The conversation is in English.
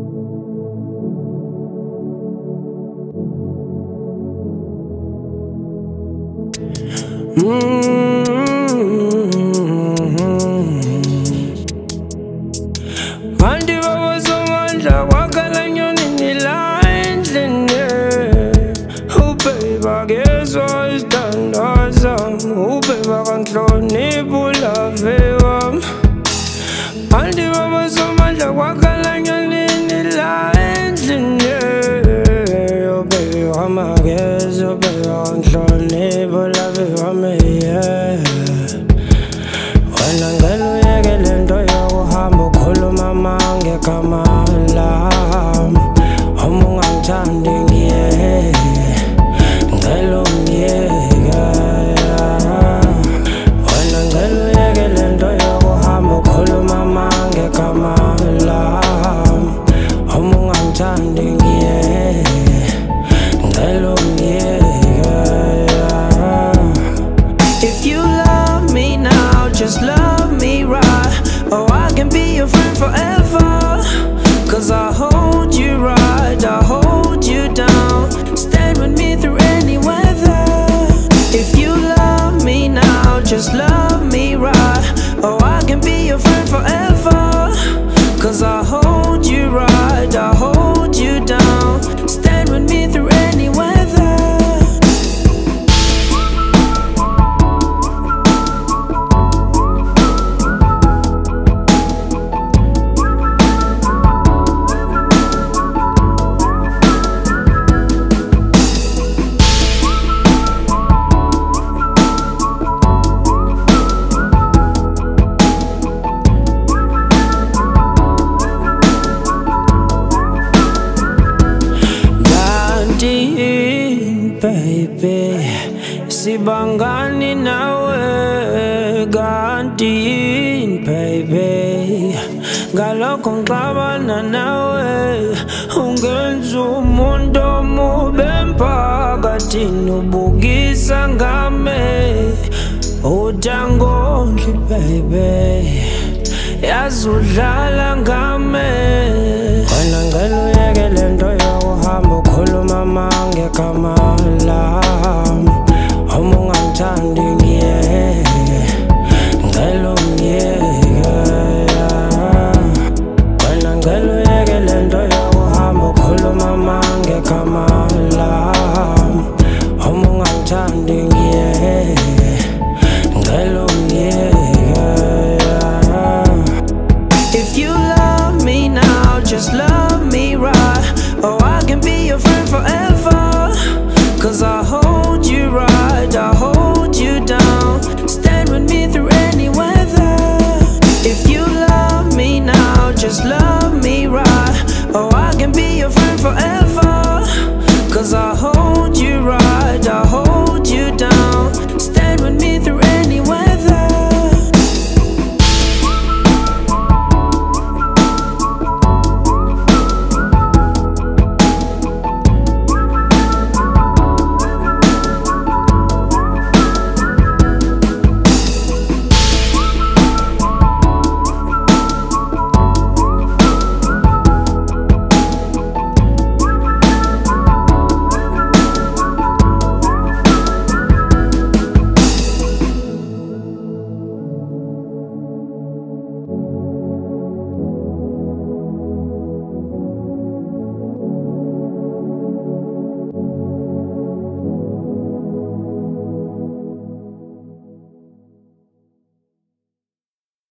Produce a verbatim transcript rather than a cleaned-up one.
Kanti baba somandla kwakhala nyoni ngilandlini. Ubheba kezwa isithandwa sami, ubheba kanhlonipha ulave wami. Kanti baba somandla kwakhala nyoni ngilandlini. Ubheba makezwa, ubheba kanhlonipha ulave wami. Wena ngicela uyeke lento yokuhamba ukhuluma ngegama lami. Uma ungangithandi ngiyeke, ngicela ungiyeke. Wena ngicela uyeke lento yokuhamba ukhuluma ngegama lami. Uma ungangithandi ngiyeke, ngicela ungiyeke. If you love me now, just love me right. Oh, I can be your friend forever. Cause I hold you right, I hold you down. Stand with me through any weather. If you love me now, just love me right. Oh, I can be your friend forever. Cause I hold you right, I hold you down. Stand with me through any weather. Baby, sibangani nawe kanti baby, ngalokho ngixabana nawe. Ungenza umuntu omubi emphakathini, ubukisa ngame utangondli baby, yazi udlala ngame. Wena ngicela uyeke lento yokuhamba ukhuluma ngegama lami. Uma ungangithandi ngiyeke, ngicela ungiyeke. Wena ngicela uyeke lento yokuhamba ukhuluma ngegama lami. Uma ungangithandi ngiyeke, ngicela ungiyeke. If you love me now, just love me right. Oh, I can be your friend forever. Cause I hold you right, I hold you down. Stand with me through any weather. If you love me now, just love me right. Oh, I can be your friend forever. Cause I hold you right.